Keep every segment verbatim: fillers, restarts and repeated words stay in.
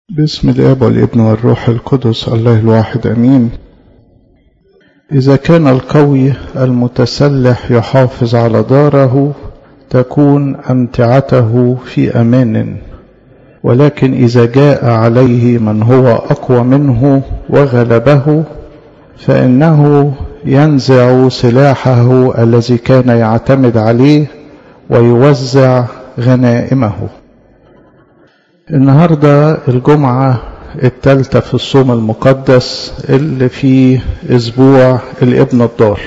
باسم الآب والابن والروح القدس الله الواحد أمين. إذا كان القوي المتسلح يحافظ على داره تكون أمتعته في أمان، ولكن إذا جاء عليه من هو أقوى منه وغلبه فإنه ينزع سلاحه الذي كان يعتمد عليه ويوزع غنائمه. النهاردة الجمعة الثالثة في الصوم المقدس اللي في أسبوع الابن الضال،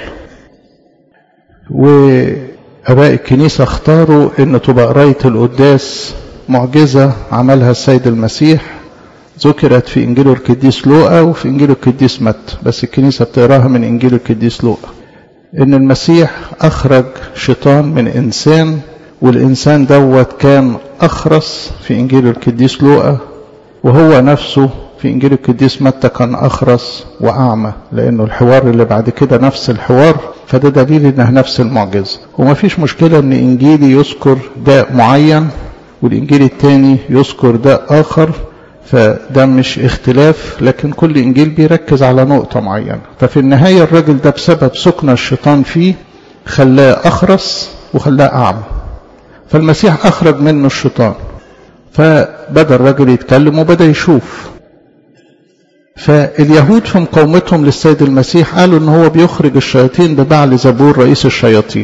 وأباء الكنيسة اختاروا أن تبقى قراية القداس معجزة عملها السيد المسيح، ذكرت في إنجيل القديس لوقا وفي إنجيل القديس متى، بس الكنيسة بتقراها من إنجيل القديس لوقا. إن المسيح أخرج شيطان من إنسان، والإنسان دوت كان أخرس في إنجيل القديس لوقا، وهو نفسه في إنجيل القديس متى كان أخرس وأعمى، لأنه الحوار اللي بعد كده نفس الحوار، فده دليل إنها نفس المعجزة. وما فيش مشكلة إن إنجيلي يذكر داء معين والإنجيل التاني يذكر داء آخر، فده مش اختلاف، لكن كل إنجيل بيركز على نقطة معينة. ففي النهاية الراجل ده بسبب سكن الشيطان فيه خلاه أخرس وخلاه أعمى، فالمسيح أخرج منه الشيطان، فبدأ الرجل يتكلم وبدأ يشوف. فاليهود في مقاومتهم للسيد المسيح قالوا إن هو بيخرج الشياطين ببعل زبور رئيس الشياطين.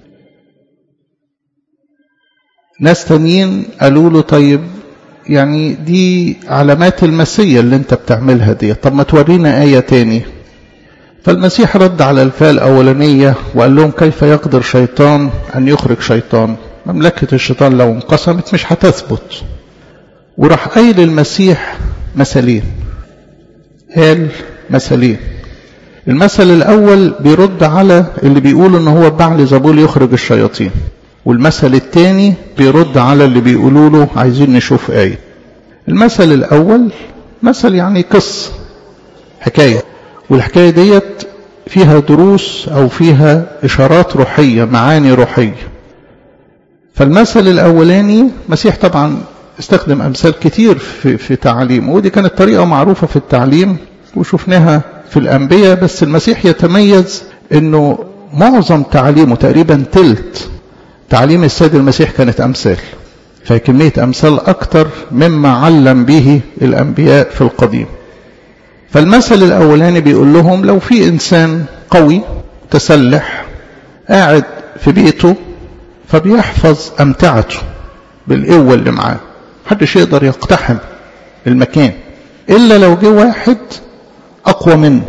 ناس تانيين قالوا له طيب يعني دي علامات المسيح اللي انت بتعملها دي، طب ما تورينا آية تاني. فالمسيح رد على الفئة الأولانية وقال لهم كيف يقدر شيطان أن يخرج شيطان؟ مملكة الشيطان لو انقسمت مش هتثبت. وراح قايل المسيح مثلين، قال مثلين. المثل الأول بيرد على اللي بيقولوا ان هو بعل زبول يخرج الشياطين، والمثل الثاني بيرد على اللي بيقولوا له عايزين نشوف آية. المثل الأول مثل يعني قصة، حكاية، والحكاية ديت فيها دروس أو فيها إشارات روحية، معاني روحية. فالمثل الأولاني مسيح طبعا استخدم أمثال كتير في, في تعليمه، ودي كانت طريقة معروفة في التعليم وشفناها في الأنبياء، بس المسيح يتميز أنه معظم تعليمه تقريبا تلت تعليم السيد المسيح كانت أمثال، فكمية أمثال أكتر مما علم به الأنبياء في القديم. فالمثل الأولاني بيقول لهم لو في إنسان قوي تسلح قاعد في بيته فبيحفظ أمتعته بالقوة اللي معاه، محدش يقدر يقتحم المكان إلا لو جه واحد أقوى منه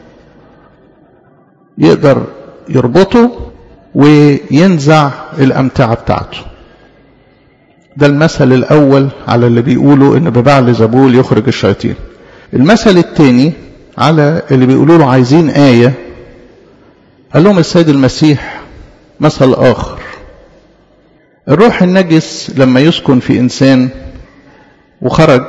يقدر يربطه وينزع الأمتعة بتاعته. ده المثل الأول على اللي بيقولوا إن ببعل زبول يخرج الشياطين. المثل الثاني على اللي بيقولوا له عايزين آية، قال لهم السيد المسيح مثل آخر. الروح النجس لما يسكن في إنسان وخرج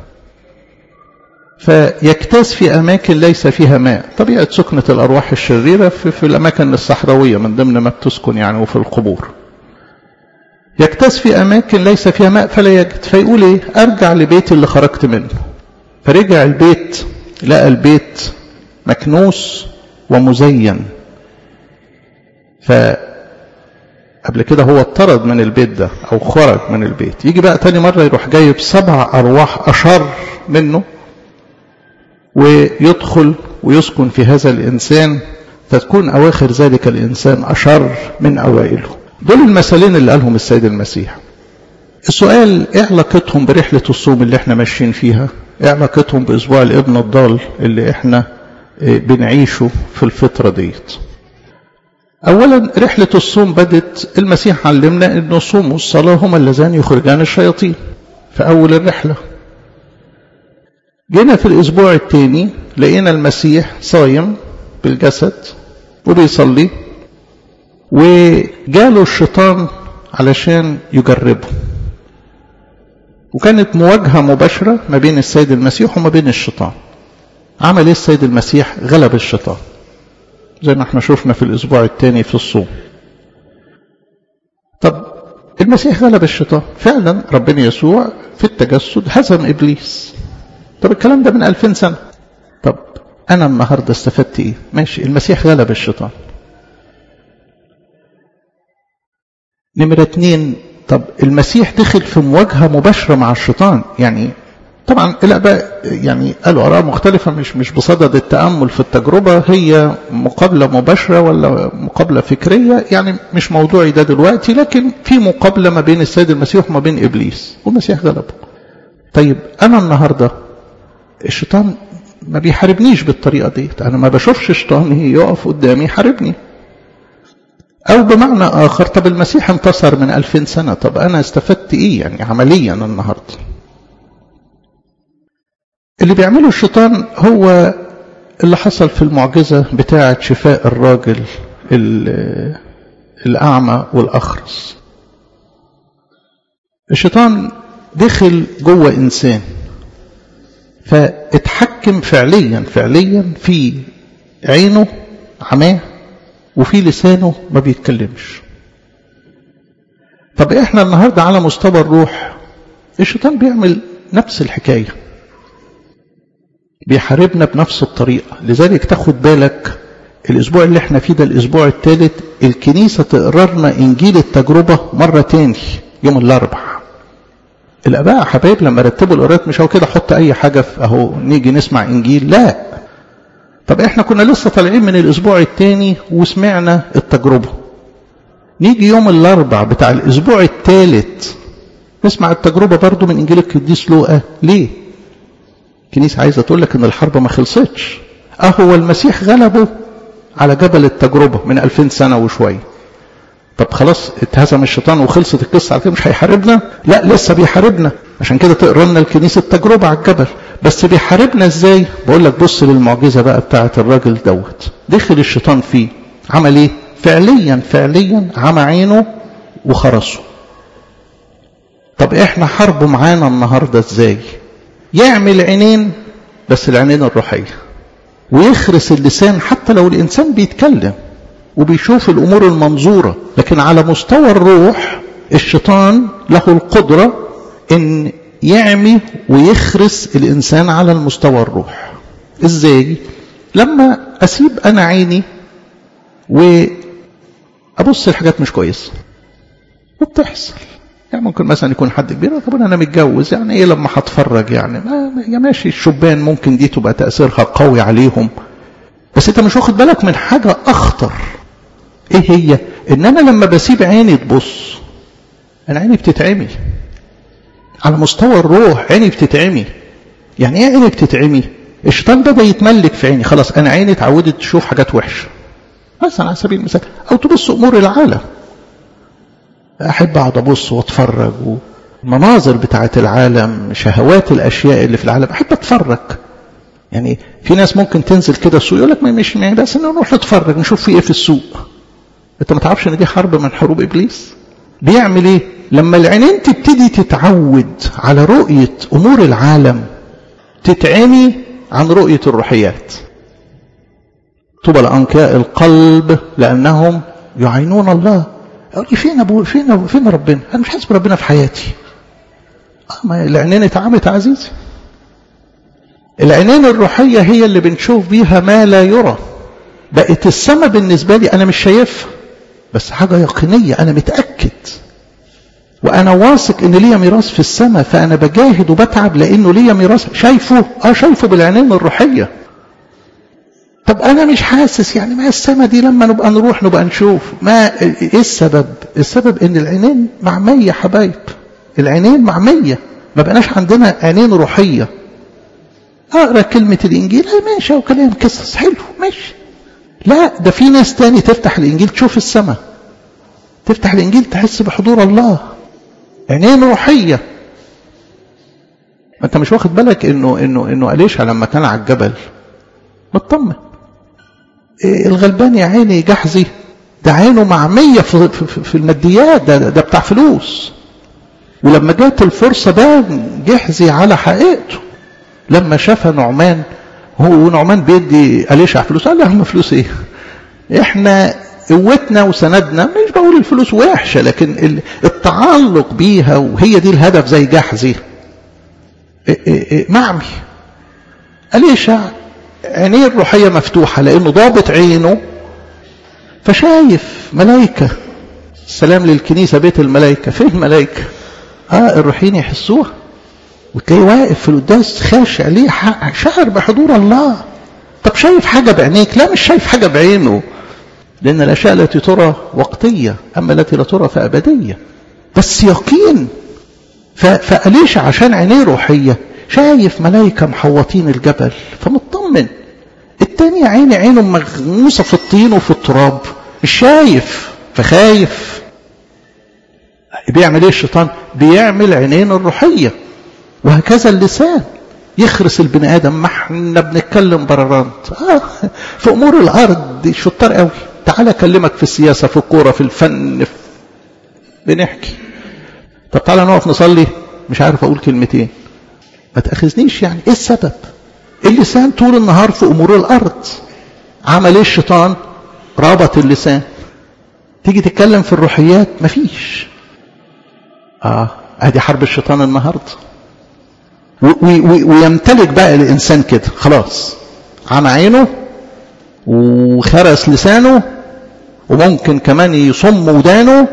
فيكتاز في أماكن ليس فيها ماء، طبيعة سكنة الأرواح الشريرة في, في الأماكن الصحراوية من ضمن ما بتسكن يعني، وفي القبور يكتاز في أماكن ليس فيها ماء فلا يجد، فيقول إيه؟ أرجع لبيت اللي خرجت منه. فرجع البيت لقى البيت مكنوس ومزين، فقبل كده هو اطرد من البيت ده أو خرج من البيت. يجي بقى تاني مرة يروح جايب سبع أرواح أشر منه ويدخل ويسكن في هذا الإنسان، فتكون أواخر ذلك الإنسان أشر من أوائله. دول المثلين اللي قالهم السيد المسيح. السؤال ايه علاقتهم برحلة الصوم اللي احنا ماشيين فيها؟ ايه علاقتهم بأسبوع الابن الضال اللي احنا بنعيشه في الفترة ديت؟ أولا رحلة الصوم بدت، المسيح علمنا أن الصوم والصلاة هما اللذان يخرجان الشياطين في أول الرحلة. جينا في الأسبوع الثاني لقينا المسيح صايم بالجسد وبيصلي، وجاله الشيطان علشان يجربه، وكانت مواجهة مباشرة ما بين السيد المسيح وما بين الشيطان. عمل ايه السيد المسيح؟ غلب الشيطان زي ما احنا شفنا في الأسبوع الثاني في الصوم. طب المسيح غلب الشيطان فعلا، ربنا يسوع في التجسد هزم إبليس، طب الكلام ده من ألفين سنة. طب أنا النهاردة استفدت إيه؟ ماشي، المسيح غلب الشيطان. نمرة اتنين، طب المسيح دخل في مواجهة مباشرة مع الشيطان. يعني طبعا الآباء يعني قالوا آراء مختلفة، مش مش بصدد التأمل في التجربة، هي مقابلة مباشرة ولا مقابلة فكرية، يعني مش موضوعي ده دلوقتي، لكن في مقابلة ما بين السيد المسيح وما بين إبليس، والمسيح غلبه. طيب أنا النهاردة الشيطان ما بيحاربنيش بالطريقة دي، أنا ما بشوفش شيطان يقف قدامي يحاربني. أو بمعنى آخر، طب المسيح انتصر من ألفين سنة، طب أنا استفدت إيه يعني عمليا النهاردة؟ اللي بيعمله الشيطان هو اللي حصل في المعجزة بتاعة شفاء الراجل الأعمى والأخرس. الشيطان دخل جوه إنسان، فاتحكم فعليا فعليا في عينه عماه وفي لسانه ما بيتكلمش. طب احنا النهاردة على مستوى الروح الشيطان بيعمل نفس الحكاية، بيحاربنا بنفس الطريقة. لذلك تاخد بالك الاسبوع اللي احنا فيه ده الاسبوع الثالث الكنيسة تقررنا انجيل التجربة مرة تاني يوم الاربع. الاباء حبايب لما رتبوا القراءات مش هو كده حط اي حاجة في اهو نيجي نسمع انجيل، لا. طب احنا كنا لسه طالعين من الاسبوع الثاني وسمعنا التجربة، نيجي يوم الاربع بتاع الاسبوع الثالث نسمع التجربة برضو من انجيل القديس لوقا. ليه؟ الكنيسة عايزة تقول لك ان الحرب ما خلصتش. اهو المسيح غلبه على جبل التجربة من ألفين سنة وشوية. طب خلاص اتهزم الشيطان وخلصت القصة على كده، مش هيحاربنا؟ لا، لسه بيحاربنا. عشان كده تقرا لنا الكنيسة التجربة على الجبل. بس بيحاربنا ازاي؟ بقول لك بص للمعجزة بقى بتاعة الراجل دوت. دخل الشيطان فيه، عمل ايه؟ فعليا فعليا عمى عينه وخرسه. طب احنا حربه معانا النهاردة ازاي؟ يعمل عينين بس العينين الروحية، ويخرس اللسان حتى لو الإنسان بيتكلم وبيشوف الأمور المنظورة، لكن على مستوى الروح الشيطان له القدرة إن يعمي ويخرس الإنسان على المستوى الروح. إزاي؟ لما أسيب أنا عيني وأبص الحاجات مش كويسة وبتحصل. يعني ممكن مثلا يكون حد كبير، طب انا متجوز يعني ايه لما هتفرج يعني ما ماشي. الشبان ممكن دي تبقى تأثيرها قوي عليهم، بس انت مش واخد بالك من حاجة اخطر. ايه هي؟ ان انا لما بسيب عيني تبص انا عيني بتتعمي. على مستوى الروح عيني بتتعمي. يعني ايه عيني بتتعمي؟ الشيطان بدأ يتملك في عيني، خلاص انا عيني اتعودت تشوف حاجات وحشة مثلا على سبيل المثال، او تبص امور العالم. أحب أقعد أبص وأتفرج والمناظر بتاعة العالم، شهوات الأشياء اللي في العالم أحب أتفرج. يعني في ناس ممكن تنزل كده السوق يقول لك ما مش يعني بس إنه نروح نتفرج نشوف في إيه في السوق. أنت ما تعرفش إن دي حرب من حروب إبليس. بيعمل إيه؟ لما العينين تبتدي تتعود على رؤية أمور العالم تتعمي عن رؤية الروحيات. طوبى لأنقياء القلب لأنهم يعينون الله. أقول لي فين أبو فين فين ربنا؟ أنا مش حاسس بربنا في حياتي. آه ما العينين اتعمت عزيزي. العينين الروحية هي اللي بنشوف بيها ما لا يرى. بقت السماء بالنسبة لي أنا مش شايفها، بس حاجة يقينية أنا متأكد، وأنا واثق إن ليا ميراث في السماء، فأنا بجاهد وبتعب لأنه ليا ميراث. شايفه؟ آه شايفه بالعينين الروحية. طب أنا مش حاسس، يعني ما السماء دي لما نبقى نروح نبقى نشوف. ما إيه السبب؟ السبب إن العينين معمية حبايب. العينين معمية، ما بقناش عندنا عينين روحية. أقرأ كلمة الإنجيل أي ماشي، وكلام قصص حلو ماشي. لا، ده في ناس تاني تفتح الإنجيل تشوف السماء، تفتح الإنجيل تحس بحضور الله. عينين روحية. أنت مش واخد بالك إنه إنه إنه أليشع لما كان على الجبل مطمن. الغلبان يا عيني جحزي ده عينه معمية في, في, في الماديات، ده, ده بتاع فلوس. ولما جات الفرصة بان جحزي على حقيقته. لما شاف نعمان، هو نعمان بيدي أليشع فلوس، قال له هم فلوس ايه؟ احنا قوتنا وسندنا، مش بقول الفلوس وحشة، لكن التعلق بيها وهي دي الهدف. زي جحزي معمي. أليشع عينيه الروحية مفتوحة لأنه ضابط عينه، فشايف ملائكة. السلام للكنيسة بيت الملائكة. فين الملائكة؟ آه الروحيين يحسوها، وتلاقيه واقف في القداس خاشع ليه، شعر بحضور الله. طب شايف حاجة بعينيك؟ لا، مش شايف حاجة بعينه، لأن الأشياء التي ترى وقتية، أما التي لا ترى فأبدية. بس يقين. فأليشع عشان عينيه روحية شايف ملائكة محوطين الجبل فمطمن. التاني عيني عينه مغموسة في الطين وفي التراب، مش شايف فخايف. بيعمل ايه الشيطان؟ بيعمل عينين الروحية. وهكذا اللسان يخرس البني آدم. ما احنا بنتكلم بررانت آه في أمور الأرض دي شطار قوي. تعال أكلمك في السياسة، في الكورة، في الفن، في... بنحكي. طب تعالى نقف نصلي، مش عارف أقول كلمتين. ما تأخذنيش يعني. إيه السبب؟ اللسان طول النهار في أمور الأرض. عمل إيه الشيطان؟ رابط اللسان. تيجي تتكلم في الروحيات مفيش. آه هذه حرب الشيطان النهاردة. ويمتلك بقى الإنسان كده خلاص، عمى عينه وخرس لسانه وممكن كمان يصم ودانه.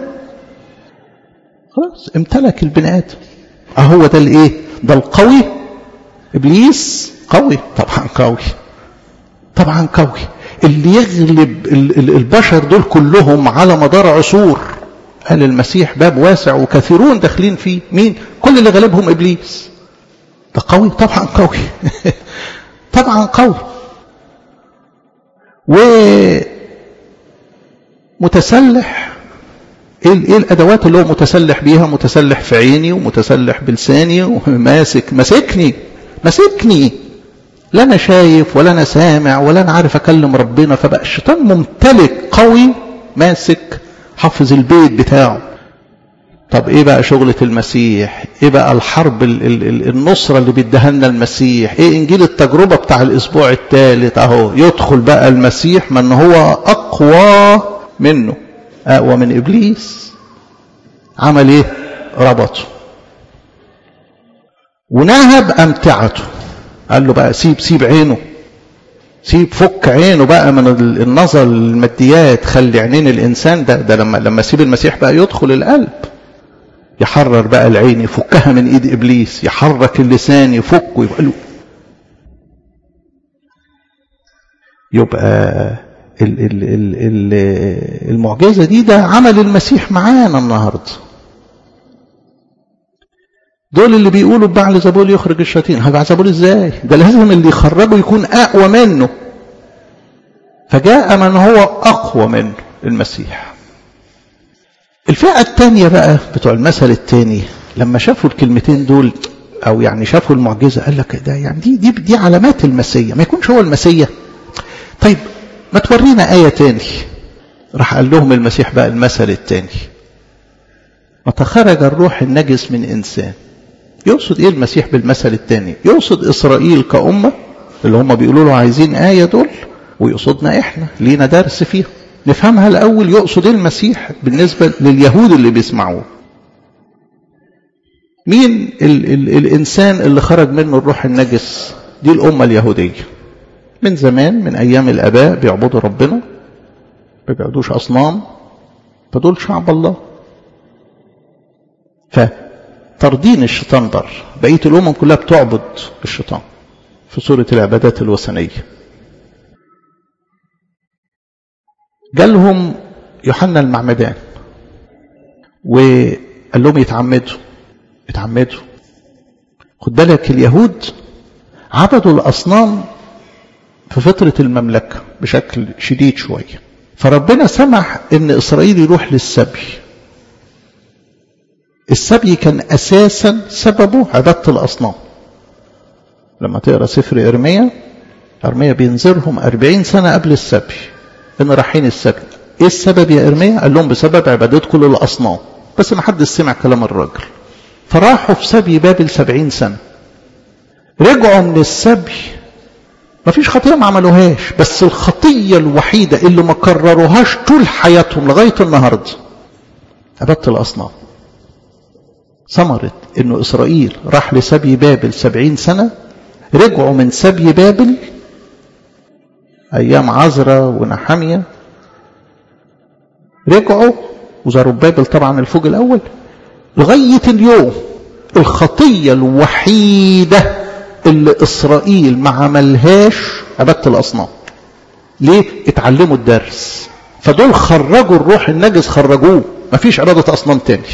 خلاص امتلك البني آدم. أهو ده الإيه؟ ده القوي. إبليس قوي طبعا، قوي طبعا قوي، اللي يغلب البشر دول كلهم على مدار عصور. قال المسيح باب واسع وكثيرون داخلين فيه. مين؟ كل اللي غلبهم إبليس. ده قوي طبعا، قوي طبعا قوي. ومتسلح. ايه الادوات اللي هو متسلح بيها؟ متسلح في عيني ومتسلح بلساني وماسك ماسكني ماسكني لا انا شايف ولا انا سامع ولا انا عارف اكلم ربنا. فبقى الشيطان ممتلك قوي ماسك حافظ البيت بتاعه. طب ايه بقى شغلة المسيح؟ ايه بقى الحرب ال ال ال النصرة اللي بيديها لنا المسيح؟ ايه انجيل التجربة بتاع الاسبوع الثالث؟ اهو يدخل بقى المسيح من هو اقوى منه، اقوى من ابليس. عمل ايه؟ ربطه ونهب امتعته. قال له بقى سيب سيب عينه، سيب فك عينه بقى من النظر الماديات، خلي عينين الانسان ده ده لما لما سيب المسيح بقى يدخل القلب، يحرر بقى العين، يفكها من ايد ابليس، يحرك اللسان يفك ويبقى له. يبقى ال ال ال ال المعجزه دي ده عمل المسيح معانا النهارده. دول اللي بيقولوا بعلزبول يخرج الشياطين. بعلزبول ازاي؟ ده لازم اللي يخرجه يكون اقوى منه. فجاء من هو اقوى منه، المسيح. الفئة الثانية بقى بتوع المثل الثاني لما شافوا الكلمتين دول او يعني شافوا المعجزة قال لك ده يعني دي دي دي علامات المسيح، ما يكونش هو المسيح. طيب ما تورينا آية تاني. راح قال لهم المسيح بقى المثل الثاني: متى خرج الروح النجس من انسان. يقصد ايه المسيح بالمثل الثاني؟ يقصد اسرائيل كأمة اللي هم بيقولوا له عايزين آية دول، ويقصدنا احنا لينا درس فيها نفهمها الاول. يقصد ايه المسيح بالنسبة لليهود اللي بيسمعوه؟ مين ال ال الانسان اللي خرج منه الروح النجس؟ دي الامة اليهودية من زمان، من ايام الاباء بيعبدوا ربنا، ما بيعبدوش اصنام، فدول شعب الله. فتردين الشيطان بر بقية الامم كلها بتعبد الشيطان في صورة العبادات الوثنية. جالهم يوحنا المعمدان وقال لهم يتعمدوا يتعمدوا خد بالك اليهود عبدوا الأصنام في فترة المملكة بشكل شديد شوية، فربنا سمح ان إسرائيل يروح للسبي. السبي كان أساسا سببه عبادة الأصنام. لما تقرأ سفر إرميا، إرميا بينذرهم أربعين سنة قبل السبي إن رايحين السبي. إيه السبب يا إرميا؟ قال لهم بسبب عبادتكم للأصنام. بس ما حد سمع كلام الراجل، فراحوا في سبي بابل سبعين سنة. رجعوا من السبي ما فيش خطية ما عملوهاش، بس الخطية الوحيدة اللي ما كرروهاش طول حياتهم لغاية النهاردة عبادة الأصنام. ثمرت إنه إسرائيل راح لسبي بابل سبعين سنة، رجعوا من سبي بابل ايام عزرا ونحمية، رجعوا وزربابل طبعا الفوج الاول لغاية اليوم. الخطية الوحيدة اللي اسرائيل ما عملهاش عبادة الاصنام. ليه؟ اتعلموا الدرس، فدول خرجوا الروح النجس، خرجوه، مفيش عبادة اصنام تاني.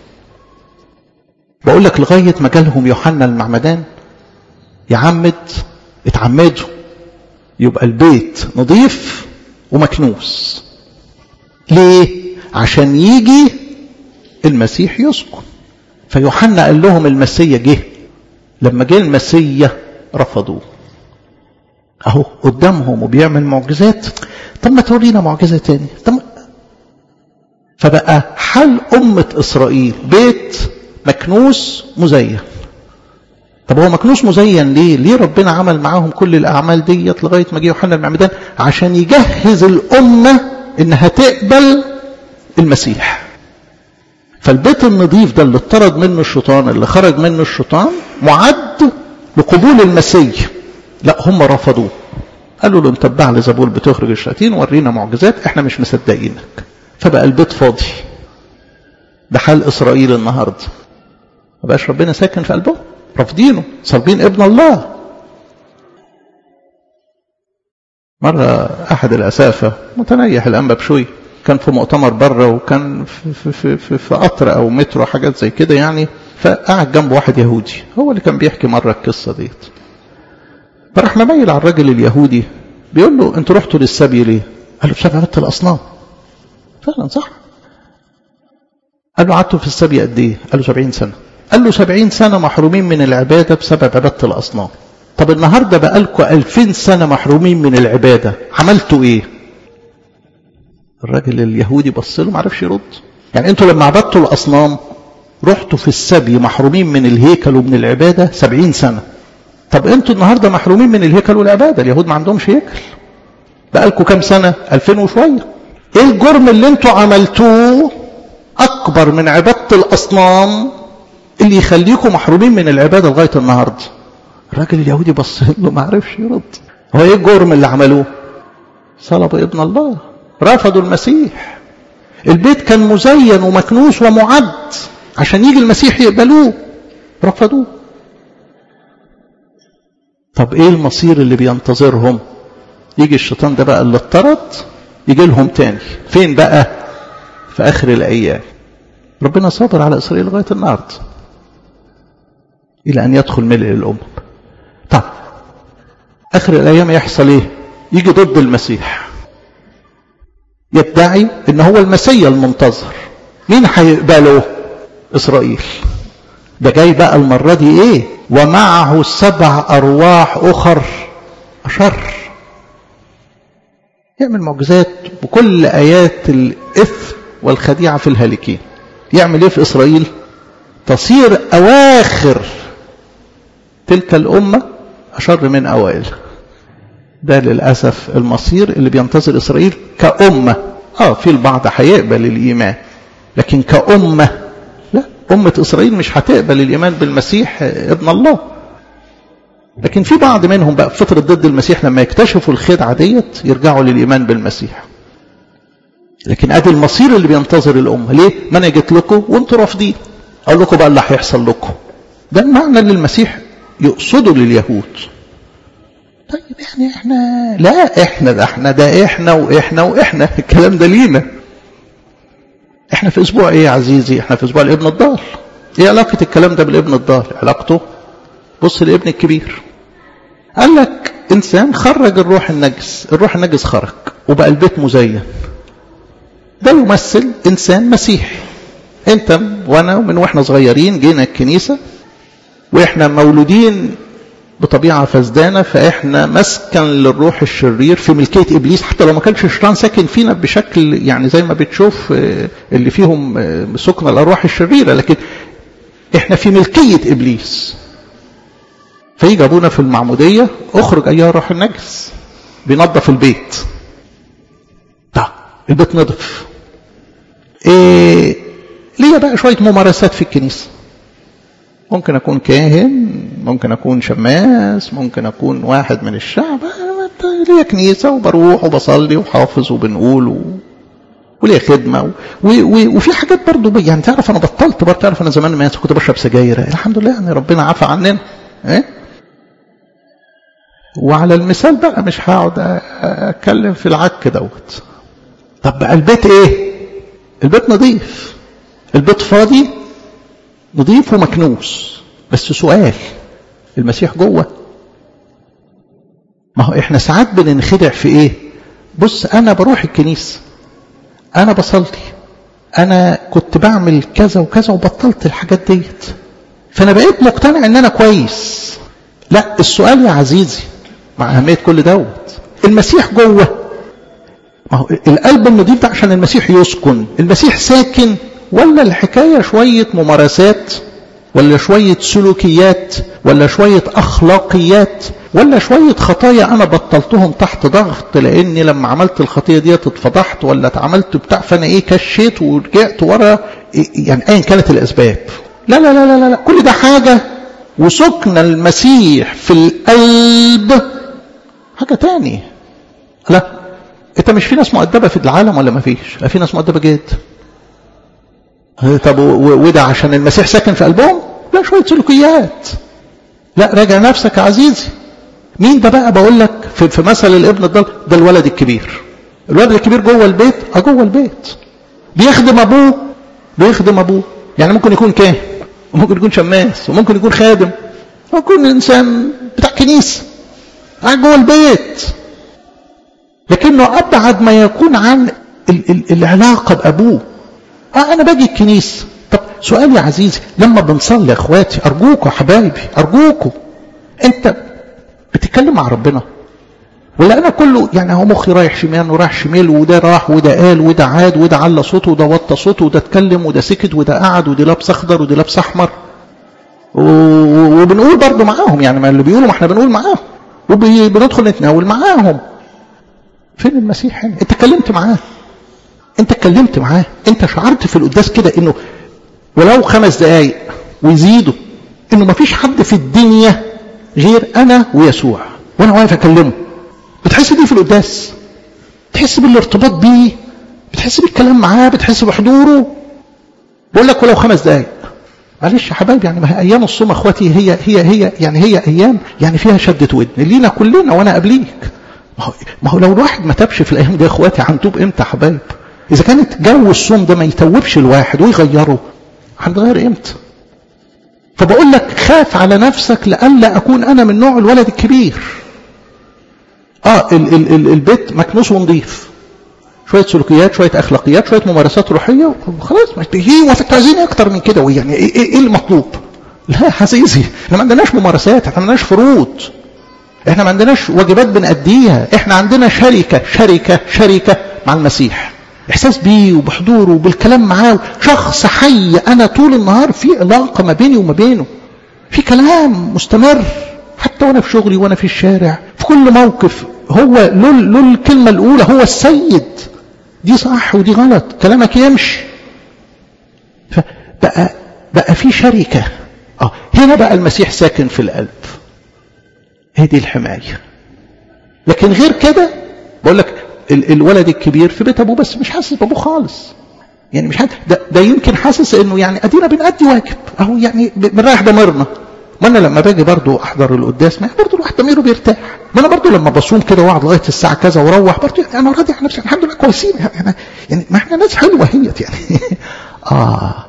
بقول لك لغاية ما جالهم يوحنا المعمدان يعمد، اتعمدوا يبقى البيت نظيف ومكنوس. ليه؟ عشان يجي المسيح يسكن. فيوحنا قال لهم المسيح جه. لما جه المسيح رفضوه. اهو قدامهم وبيعمل معجزات، طب ما تورينا معجزة تاني. طب فبقى حل أمة إسرائيل بيت مكنوس مزين. طب هو مكنوس مزين ليه؟ ليه ربنا عمل معاهم كل الأعمال ديت لغاية ما جه يوحنا المعمدان؟ عشان يجهز الأمة إنها تقبل المسيح. فالبيت النظيف ده اللي اطرد منه الشيطان، اللي خرج منه الشيطان، معد لقبول المسيح. لا، هم رفضوه. قالوا له انت بتاع لزبول بتخرج الشياطين، ورينا معجزات، احنا مش مصدقينك. فبقى البيت فاضي. ده حال إسرائيل النهارده. ما بقاش ربنا ساكن في قلبهم، رافضينه، صلبين ابن الله. مرة أحد الأسافة متنيح الأنبا بشوي كان في مؤتمر بره، وكان في, في, في, في قطر أو مترو حاجات زي كده يعني، فقعد جنبه واحد يهودي هو اللي كان بيحكي مرة القصة ديت. فراح مميل على الراجل اليهودي بيقول له انتوا رحتوا للسبي ليه؟ قال له بسبب عبادة الأصنام. فعلا صح. قال له قعدتوا في السبي قد ايه؟ قال له سبعين سنة. قال له سبعين سنة محرومين من العبادة بسبب عبادة الأصنام. طب النهاردة بقالكوا ألفين سنة محرومين من العبادة، عملتوا ايه؟ الراجل اليهودي بص له ما عرفش يرد. يعني انتوا لما عبدتوا الأصنام رحتوا في السبي محرومين من الهيكل ومن العبادة سبعين سنة. طب انتوا النهاردة محرومين من الهيكل والعبادة، اليهود ما عندهمش هيكل. بقالكوا كام سنة؟ ألفين وشوية. ايه الجرم اللي انتوا عملتوه اكبر من عبادة الاصنام اللي يخليكم محرومين من العبادة لغاية النهاردة؟ الراجل اليهودي بص له ما عرفش يرد. هو ايه الجرم اللي عملوه؟ صلبوا ابن الله، رفضوا المسيح. البيت كان مزين ومكنوس ومعد عشان يجي المسيح يقبلوه، رفضوه. طب ايه المصير اللي بينتظرهم؟ يجي الشيطان ده بقى اللي اضطرد يجي لهم تاني. فين بقى؟ في آخر الأيام. ربنا صابر على إسرائيل لغاية النهارده إلى أن يدخل ملء الأمم. طب آخر الأيام يحصل إيه؟ يجي ضد المسيح، يدعي إن هو المسيح المنتظر. مين هيقبله؟ إسرائيل. ده جاي بقى المرة دي إيه؟ ومعه سبع أرواح أخر أشر. يعمل معجزات بكل آيات الإثم والخديعة في الهالكين. يعمل إيه في إسرائيل؟ تصير أواخر تلك الأمة أشر من أوائل. ده للأسف المصير اللي بينتظر إسرائيل كأمة. آه في البعض هيقبل الإيمان، لكن كأمة لا، أمة إسرائيل مش هتقبل الإيمان بالمسيح ابن الله. لكن في بعض منهم بقى فترة ضد المسيح لما يكتشفوا الخدعة ديت يرجعوا للإيمان بالمسيح. لكن ادي المصير اللي بينتظر الأمة. ليه؟ ما انا جيت لكم وانتوا رافضين، اقول لكم بقى اللي هيحصل لكم. ده المعنى اللي المسيح يقصده لليهود. طيب يعني احنا لا احنا ده احنا ده احنا واحنا واحنا الكلام ده لينا. احنا في اسبوع ايه يا عزيزي؟ احنا في اسبوع الابن الضال. ايه علاقة الكلام ده بالابن الضال؟ علاقته بص الابن الكبير. قال لك انسان خرج الروح النجس، الروح النجس خرج وبقى البيت مزين. ده يمثل انسان مسيحي. انت وانا ومن واحنا صغيرين جينا الكنيسة واحنا مولودين بطبيعة فسدانة، فاحنا مسكن للروح الشرير في ملكية ابليس، حتى لو ما كانش الشيطان ساكن فينا بشكل يعني زي ما بتشوف اللي فيهم سكن الارواح الشريرة، لكن احنا في ملكية ابليس. فيجي ابونا في المعمودية اخرج ايها الروح النجس، بينظف البيت. طب البيت نظف. ايه ليه بقى شوية ممارسات في الكنيسة؟ ممكن أكون كاهن، ممكن أكون شماس، ممكن أكون واحد من الشعب، ليا كنيسة وبروح وبصلي وحافظ وبنقول و... وليه خدمة و... و... وفي حاجات برضو ب... يعني تعرف أنا بطلت برضو، تعرف أنا زمان ما كنت بشرب سجاير، الحمد لله يعني ربنا عفى عننا. إيه؟ وعلى المثال بقى مش هقعد أتكلم في العك دوت. طب بقى البيت إيه؟ البيت نظيف، البيت فاضي نظيف ومكنوس، بس سؤال، المسيح جوه؟ ما هو احنا ساعات بننخدع في ايه؟ بص انا بروح الكنيسة، انا بصلي، انا كنت بعمل كذا وكذا وبطلت الحاجات ديت، فانا بقيت مقتنع ان انا كويس. لا، السؤال يا عزيزي مع اهمية كل دوت، المسيح جوه؟ ما هو القلب النظيف ده عشان المسيح يسكن، المسيح ساكن، ولا الحكاية شوية ممارسات، ولا شوية سلوكيات، ولا شوية أخلاقيات، ولا شوية خطايا أنا بطلتهم تحت ضغط لأني لما عملت الخطية دي اتفضحت، ولا اتعملت بتاع فأنا إيه كشيت ورجعت ورا، يعني أين كانت الأسباب؟ لا لا لا لا لا، كل ده حاجة، وسكن المسيح في القلب حاجة تاني. لا، أنت مش في ناس مؤدبة في العالم ولا ما فيش؟ في ناس مؤدبة جدا. طب وده عشان المسيح ساكن في قلبهم؟ لا، شوية سلوكيات. لا، راجع نفسك يا عزيزي. مين ده بقى؟ بقول لك في, في مثل الابن الضال ده الولد الكبير. الولد الكبير جوه البيت، اه جوه البيت بيخدم ابوه، بيخدم ابوه، يعني ممكن يكون كاهن، وممكن يكون شماس، وممكن يكون خادم، ممكن يكون انسان بتاع كنيسه قاعد جوه البيت، لكنه ابعد ما يكون عن ال ال العلاقه بابوه. اه انا باجي الكنيسه. طب سؤال يا عزيزي، لما بنصلي يا اخواتي، ارجوكوا حبايبي ارجوكوا، انت بتتكلم مع ربنا ولا انا كله يعني هو مخي رايح شمال ورايح شمال، وده راح وده قال وده عاد وده على صوته وده وطى صوته وده اتكلم وده سكت وده قعد وده لابس اخضر وده لابس احمر، وبنقول برضه معاهم، يعني ما اللي بيقولوا ما احنا بنقول معاهم، وبندخل نتناول معاهم. فين المسيح هنا؟ انت اتكلمت معاه؟ انت اتكلمت معاه؟ انت شعرت في القداس كده انه ولو خمس دقايق ويزيدوا انه ما فيش حد في الدنيا غير انا ويسوع وانا واقف اكلمه؟ بتحس دي في القداس؟ بتحس بالارتباط بيه؟ بتحس بالكلام معاه؟ بتحس بحضوره؟ بقول لك ولو خمس دقايق. معلش يا حبايبي، يعني ما هي ايام الصوم اخواتي هي هي هي يعني هي ايام يعني فيها شده ودن لينا كلنا وانا قبليك. ما هو ما هو لو الواحد ما تابش في الايام دي يا اخواتي هنتوب امتى يا حبايب؟ اذا كانت جو الصوم ده ما يتوبش الواحد ويغيره، هنغير امتى؟ فبقول لك خاف على نفسك لألا اكون انا من نوع الولد الكبير. اه ال ال ال البيت مكنوس ونظيف، شويه سلوكيات، شويه اخلاقيات، شويه ممارسات روحيه، وخلاص ما هي عايزين اكتر من كده. ويعني ايه, إيه المطلوب؟ لا يا عزيزي، احنا ما عندناش ممارسات، احنا ما عندناش فروض، احنا ما عندناش واجبات بنأديها، احنا عندنا شركه شركه شركه مع المسيح، احساس بيه وبحضوره وبالكلام معاه، شخص حي انا طول النهار في علاقه ما بيني وما بينه، في كلام مستمر حتى وانا في شغلي وانا في الشارع، في كل موقف هو له له الكلمه الاولى، هو السيد، دي صح ودي غلط، كلامك يمشي. فبقى بقى في شركه. اه هنا بقى المسيح ساكن في القلب، هي دي الحمايه. لكن غير كده بقول لك ال الولد الكبير في بيت ابوه بس مش حاسس بابوه خالص، يعني مش حاسس ده, ده يمكن حاسس انه يعني ادينا بنأدي واجب اهو، يعني بنريح ضميرنا. ما انا لما باجي برضو احضر القداس ما برضو الواحد ضميره بيرتاح. ما انا برضو لما بصوم كده واقعد لغايه الساعه كذا واروح برضو يعني انا راضي عن نفسي، الحمد لله كويسين يعني, يعني ما احنا ناس حلوه هيت يعني. اه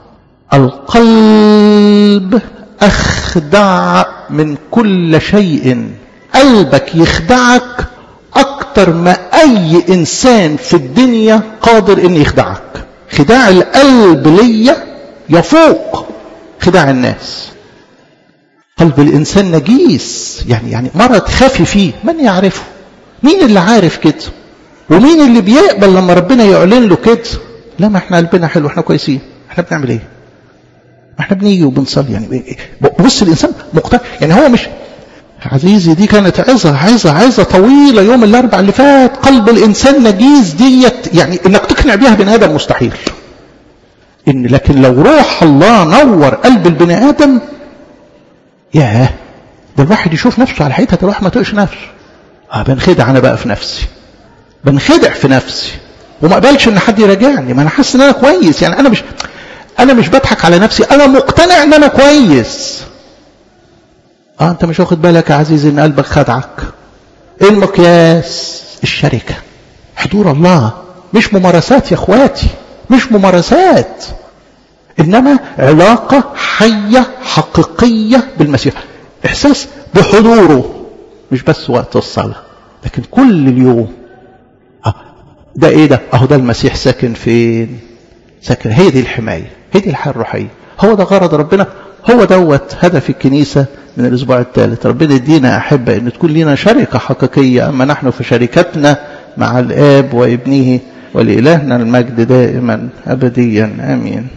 القلب اخدع من كل شيء، قلبك يخدعك اكتر ما اي انسان في الدنيا قادر ان يخدعك. خداع القلب ليا يفوق خداع الناس. قلب الانسان نجيس، يعني يعني مرض خفي فيه، من يعرفه؟ مين اللي عارف كده؟ ومين اللي بيقبل لما ربنا يعلن له كده؟ لا ما احنا قلبنا حلو، احنا كويسين، احنا بنعمل ايه؟ احنا بنيجي وبنصلي، يعني بص الانسان مقتنع، يعني هو مش عزيزي دي كانت عظة عظة عظة طويلة يوم الاربع اللي فات. قلب الانسان نجيس ديت يعني انك تقنع بيها بني ادم مستحيل. ان لكن لو روح الله نور قلب البني ادم ياه، ده الواحد يشوف نفسه على حقيقة الواحد ما تقش نفسه. اه بنخدع انا بقى في نفسي، بنخدع في نفسي وما اقبلش ان حد يراجعني. ما انا حاسس ان انا كويس، يعني انا مش انا مش بضحك على نفسي، انا مقتنع ان انا كويس. اه انت مش واخد بالك يا عزيزي ان قلبك خدعك. ايه المقياس؟ الشركة، حضور الله. مش ممارسات يا اخواتي، مش ممارسات، انما علاقة حية حقيقية بالمسيح، احساس بحضوره، مش بس وقت الصلاة لكن كل اليوم. اه ده ايه ده؟ اهو ده المسيح ساكن فين؟ ساكن. هي دي الحماية، هي دي الحياة الروحية، هو ده غرض ربنا، هو دوت هدف الكنيسة من الاسبوع الثالث. ربنا يدينا احبة ان تكون لنا شركة حقيقية، اما نحن في شركتنا مع الاب وابنه، ولإلهنا المجد دائما ابديا امين.